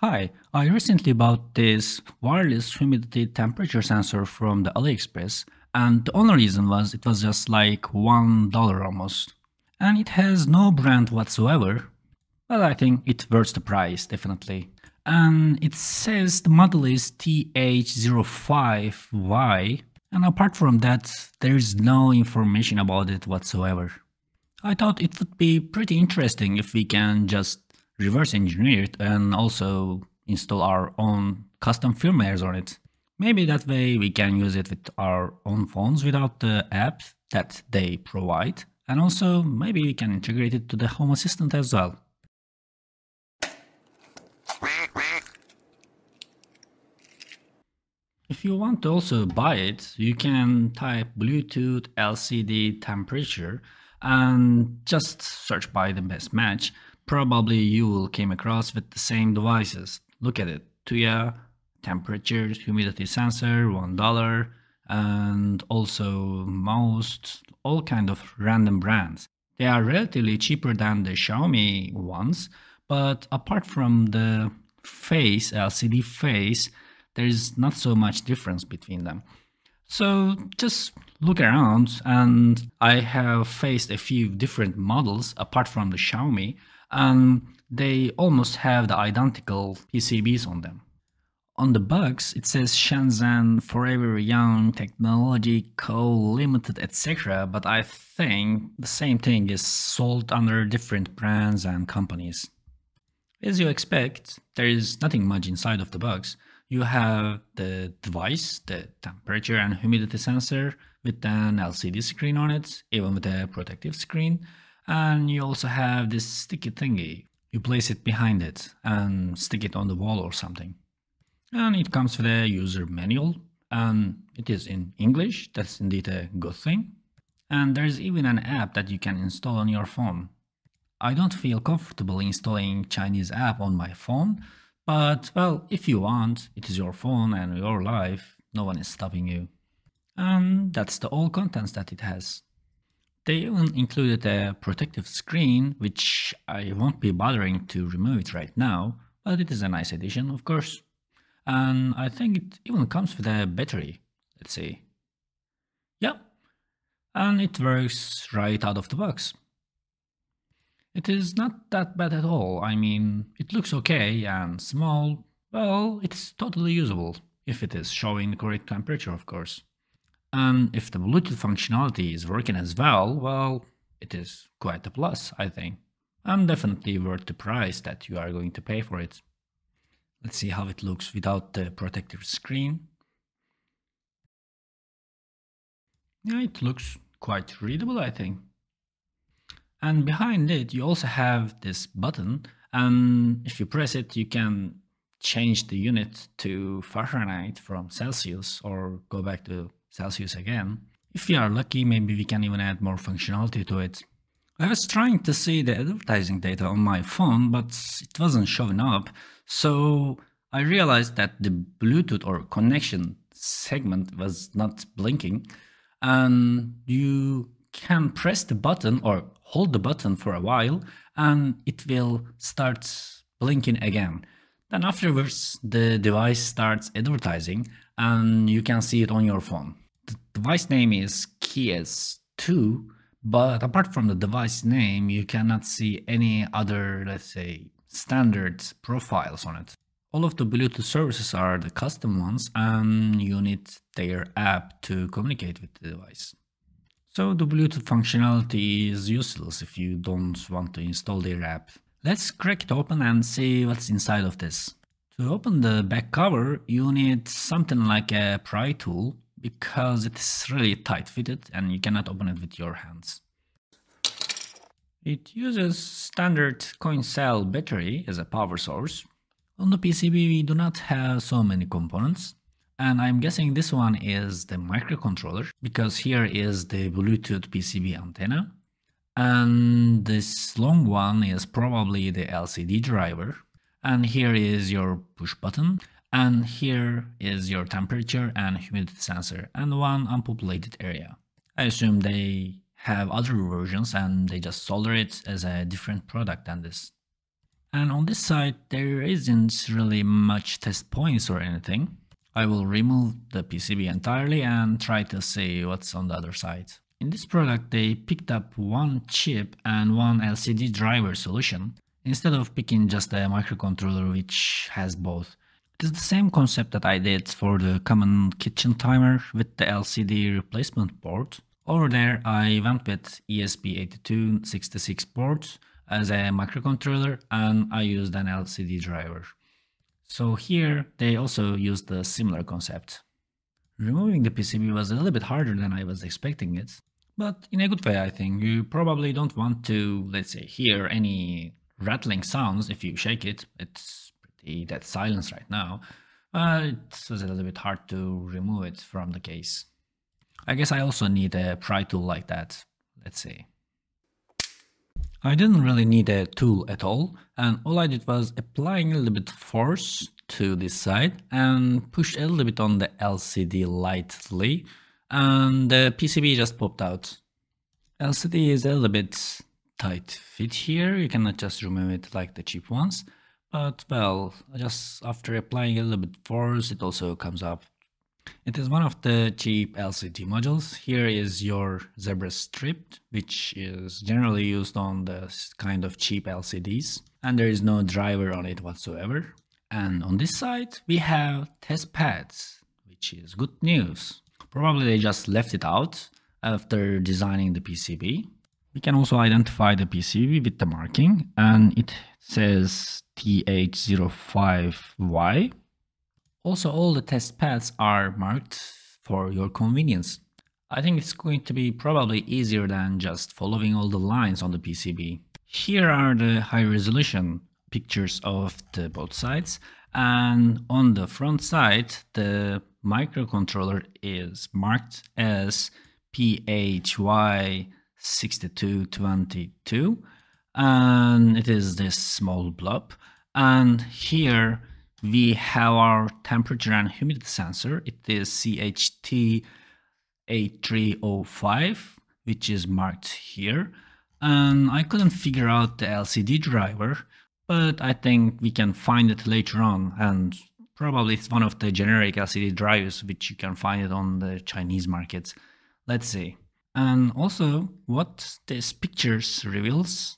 Hi, I recently bought this wireless humidity temperature sensor from the AliExpress, and the only reason was it was just like $1 almost. And it has no brand whatsoever, but I think it worth the price, definitely. And it says the model is TH05Y, and apart from that, there is no information about it whatsoever. I thought it would be pretty interesting if we can just reverse engineer it and also install our own custom firmwares on it. Maybe that way we can use it with our own phones without the app that they provide. And also maybe we can integrate it to the Home Assistant as well. If you want to also buy it, you can type Bluetooth LCD temperature and just search by the best match. Probably you will came across with the same devices. Look at it. Tuya, temperature, humidity sensor, $1, and also most all kind of random brands. They are relatively cheaper than the Xiaomi ones, but apart from the face, LCD face, there is not so much difference between them. So just look around, and I have faced a few different models apart from the Xiaomi, and they almost have the identical PCBs on them. On the box, it says Shenzhen Forever Young Technology Co. Limited, etc. But I think the same thing is sold under different brands and companies. As you expect, there is nothing much inside of the box. You have the device, the temperature and humidity sensor with an LCD screen on it, even with a protective screen. And you also have this sticky thingy. You place it behind it and stick it on the wall or something. And it comes with a user manual, and it is in English. That's indeed a good thing. And there's even an app that you can install on your phone. I don't feel comfortable installing Chinese app on my phone, but well, if you want, it is your phone and your life, no one is stopping you. And that's the all contents that it has. They even included a protective screen, which I won't be bothering to remove it right now, but it is a nice addition, of course. And I think it even comes with a battery, let's see. Yeah, and it works right out of the box. It is not that bad at all. I mean, it looks okay and small. Well, it's totally usable, if it is showing the correct temperature, of course. And if the Bluetooth functionality is working as well, it is quite a plus, I think. And definitely worth the price that you are going to pay for it. Let's see how it looks without the protective screen. Yeah, it looks quite readable, I think. And behind it, you also have this button, and if you press it, you can change the unit to Fahrenheit from Celsius or go back to Celsius again. If we are lucky, maybe we can even add more functionality to it. I was trying to see the advertising data on my phone, but it wasn't showing up, so I realized that the Bluetooth or connection segment was not blinking, and you can press the button or hold the button for a while and it will start blinking again. Then afterwards the device starts advertising and you can see it on your phone. The device name is KeyS2, but apart from the device name you cannot see any other, let's say, standard profiles on it. All of the Bluetooth services are the custom ones and you need their app to communicate with the device. So the Bluetooth functionality is useless if you don't want to install their app. Let's crack it open and see what's inside of this. To open the back cover, you need something like a pry tool because it's really tight fitted and you cannot open it with your hands. It uses standard coin cell battery as a power source. On the PCB we do not have so many components. And I'm guessing this one is the microcontroller because here is the Bluetooth PCB antenna. And this long one is probably the LCD driver. And here is your push button. And here is your temperature and humidity sensor and one unpopulated area. I assume they have other versions and they just solder it as a different product than this. And on this side, there isn't really much test points or anything. I will remove the PCB entirely and try to see what's on the other side. In this product, they picked up one chip and one LCD driver solution, instead of picking just a microcontroller which has both. It is the same concept that I did for the common kitchen timer with the LCD replacement port. Over there, I went with ESP8266 port as a microcontroller, and I used an LCD driver. So here they also used a similar concept. Removing the PCB was a little bit harder than I was expecting it, but in a good way I think. You probably don't want to, let's say, hear any rattling sounds if you shake it. It's pretty dead silence right now. It was a little bit hard to remove it from the case. I guess I also need a pry tool like that, let's say. I didn't really need a tool at all, and all I did was applying a little bit force to this side and pushed a little bit on the LCD lightly, and the PCB just popped out. LCD is a little bit tight fit here, you cannot just remove it like the cheap ones, but well, just after applying a little bit force it also comes up. It is one of the cheap LCD modules. Here is your zebra strip, which is generally used on the kind of cheap LCDs, and there is no driver on it whatsoever. And on this side we have test pads, which is good news. Probably they just left it out after designing the PCB. We can also identify the PCB with the marking, and it says TH05Y. Also, all the test pads are marked for your convenience. I think it's going to be probably easier than just following all the lines on the PCB. Here are the high resolution pictures of the both sides, and on the front side the microcontroller is marked as PHY6222, and it is this small blob. And here we have our temperature and humidity sensor. It is CHT8305, which is marked here. And I couldn't figure out the LCD driver, but I think we can find it later on, and probably it's one of the generic LCD drivers which you can find it on the Chinese markets. Let's see. And also what this pictures reveals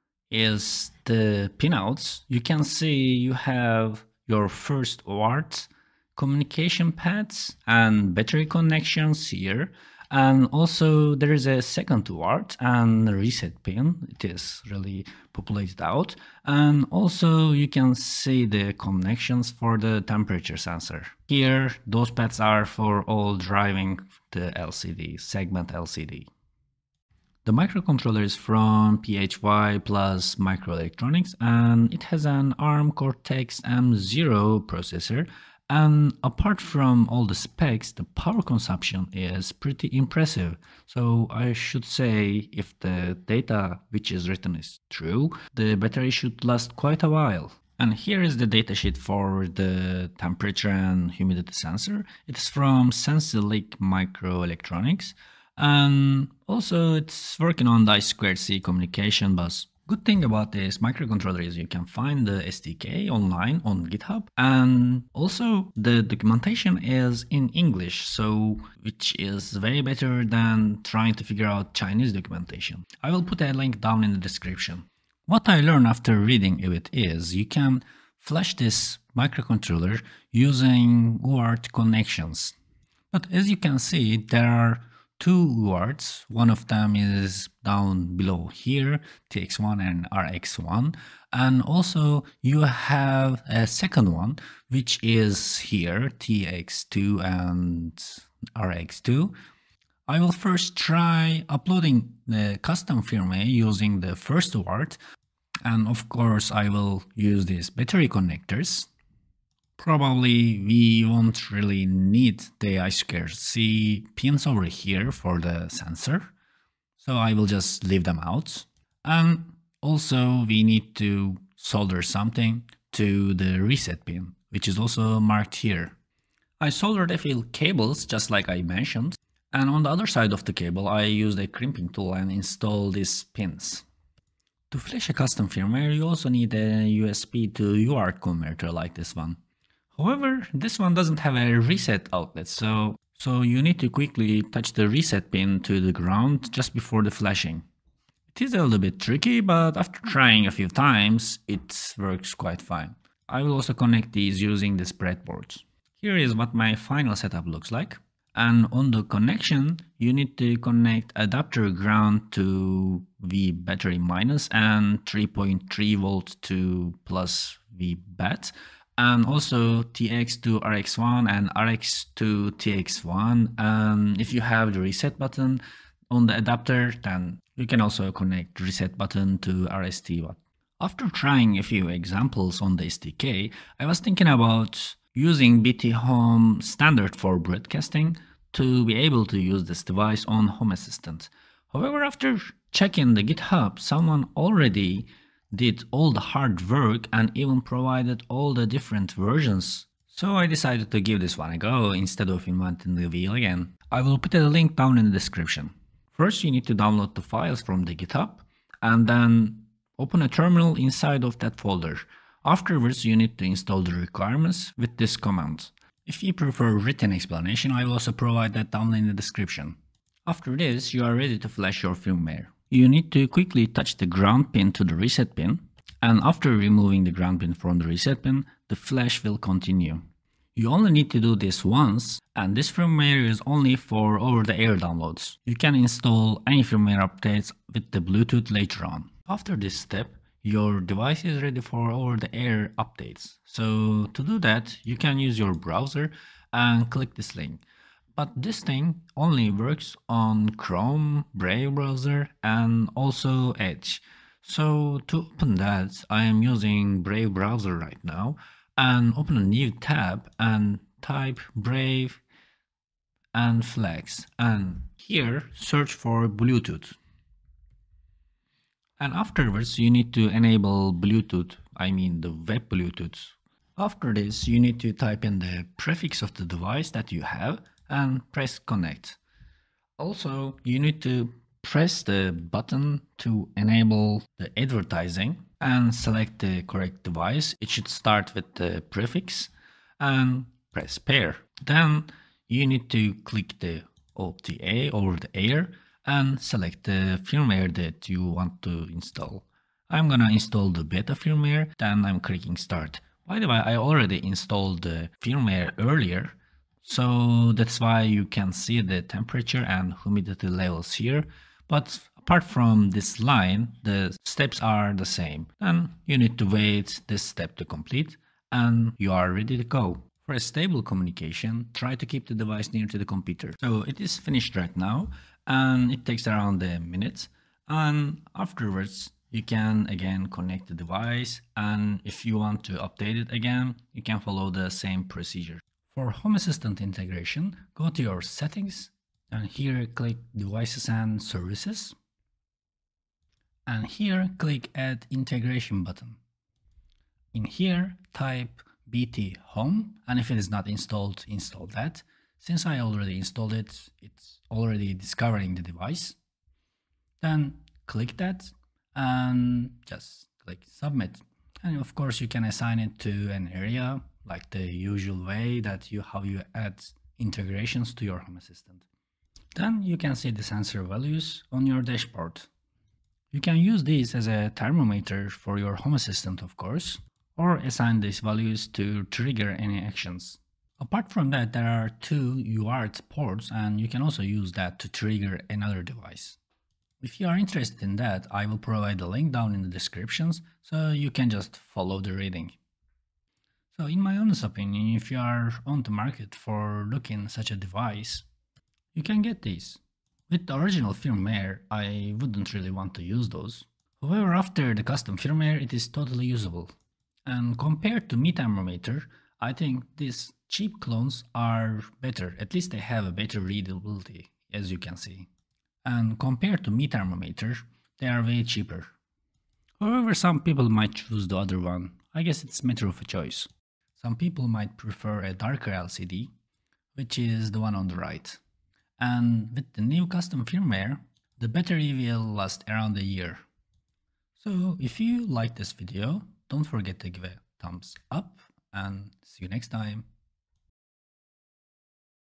is the pinouts. You can see you have your first UART communication pads and battery connections here, and also there is a second UART and reset pin. It is really populated out, and also you can see the connections for the temperature sensor. Here those pads are for all driving the LCD, segment LCD. The microcontroller is from PHY Plus Microelectronics, and it has an ARM Cortex M0 processor, and apart from all the specs, the power consumption is pretty impressive. So I should say, if the data which is written is true, the battery should last quite a while. And here is the datasheet for the temperature and humidity sensor. It's from Sensilic Microelectronics. And also it's working on the I2C communication bus. Good thing about this microcontroller is you can find the SDK online on GitHub, and also the documentation is in English, so which is way better than trying to figure out Chinese documentation. I will put a link down in the description. What I learned after reading it is you can flash this microcontroller using UART connections. But as you can see, there are two UARTs. One of them is down below here, TX1 and RX1, and also you have a second one which is here, TX2 and RX2. I will first try uploading the custom firmware using the first UART, and of course I will use these battery connectors. Probably we won't really need the I2C pins over here for the sensor, so I will just leave them out. And also we need to solder something to the reset pin, which is also marked here. I soldered a few cables just like I mentioned, and on the other side of the cable I used a crimping tool and installed these pins. To flash a custom firmware, you also need a USB to UART converter like this one. However, this one doesn't have a reset outlet, so you need to quickly touch the reset pin to the ground just before the flashing. It is a little bit tricky, but after trying a few times, it works quite fine. I will also connect these using this breadboard. Here is what my final setup looks like. And on the connection, you need to connect adapter ground to V battery minus and 3.3 volt to plus V bat. And also TX to RX1 and RX to TX1. And if you have the reset button on the adapter, then you can also connect reset button to RST1. After trying a few examples on the SDK, I was thinking about using BT Home standard for broadcasting to be able to use this device on Home Assistant. However, after checking the GitHub, someone already did all the hard work and even provided all the different versions. So I decided to give this one a go instead of inventing the wheel again. I will put a link down in the description. First, you need to download the files from the GitHub and then open a terminal inside of that folder. Afterwards, you need to install the requirements with this command. If you prefer written explanation, I will also provide that down in the description. After this, you are ready to flash your firmware. You need to quickly touch the ground pin to the reset pin, and after removing the ground pin from the reset pin, the flash will continue. You only need to do this once, and this firmware is only for over-the-air downloads. You can install any firmware updates with the Bluetooth later on. After this step, your device is ready for over-the-air updates. So to do that, you can use your browser and click this link. But this thing only works on Chrome, Brave browser, and also Edge. So to open that, I am using Brave browser right now, and open a new tab and type Brave and Flex, and here search for Bluetooth. And afterwards, you need to enable Bluetooth, I mean the web Bluetooth. After this, you need to type in the prefix of the device that you have and press connect. Also, you need to press the button to enable the advertising and select the correct device. It should start with the prefix and press pair. Then you need to click the OTA over the air and select the firmware that you want to install. I'm gonna install the beta firmware, then I'm clicking start. By the way, I already installed the firmware earlier, so that's why you can see the temperature and humidity levels here. But apart from this line, the steps are the same. Then you need to wait this step to complete and you are ready to go. For a stable communication, try to keep the device near to the computer. So it is finished right now and it takes around a minute. And afterwards, you can again connect the device, and if you want to update it again, you can follow the same procedure. For Home Assistant integration, go to your settings and here click Devices and Services. And here click Add Integration button. In here type BT Home, and if it is not installed, install that. Since I already installed it, it's already discovering the device. Then click that and just click Submit. And of course you can assign it to an area like the usual way that how you add integrations to your Home Assistant. Then you can see the sensor values on your dashboard. You can use these as a thermometer for your Home Assistant, of course, or assign these values to trigger any actions. Apart from that, there are 2 UART ports, and you can also use that to trigger another device. If you are interested in that, I will provide a link down in the descriptions, so you can just follow the reading. So in my honest opinion, if you are on the market for looking such a device, you can get these. With the original firmware, I wouldn't really want to use those. However, after the custom firmware, it is totally usable. And compared to Mi Thermometer, I think these cheap clones are better. At least they have a better readability, as you can see. And compared to Mi Thermometer, they are way cheaper. However, some people might choose the other one. I guess it's a matter of a choice. Some people might prefer a darker LCD, which is the one on the right. And with the new custom firmware, the battery will last around a year. So if you like this video, don't forget to give it a thumbs up and see you next time.